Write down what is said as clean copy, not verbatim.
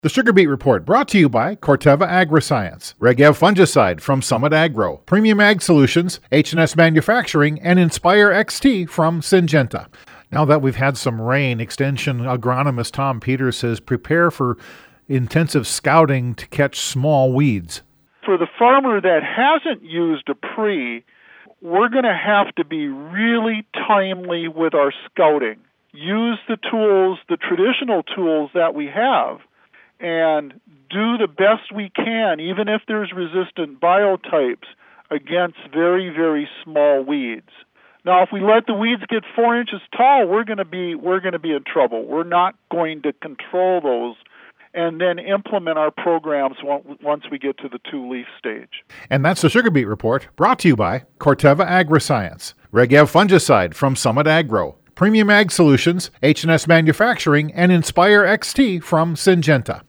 The Sugar Beet Report brought to you by Corteva Agriscience, Regev Fungicide from Summit Agro, Premium Ag Solutions, H&S Manufacturing, and Inspire XT from Syngenta. Now that we've had some rain, Extension agronomist Tom Peters says prepare for intensive scouting to catch small weeds. For the farmer that hasn't used a pre, we're going to have to be really timely with our scouting. Use the tools, the traditional tools that we have, and do the best we can, even if there's resistant biotypes, against very, very small weeds. Now, if we let the weeds get 4 inches tall, we're going to be in trouble. We're not going to control those and then implement our programs once we get to the 2-leaf stage. And that's the Sugar Beet Report, brought to you by Corteva Agriscience, Regev Fungicide from Summit Agro, Premium Ag Solutions, H&S Manufacturing, and Inspire XT from Syngenta.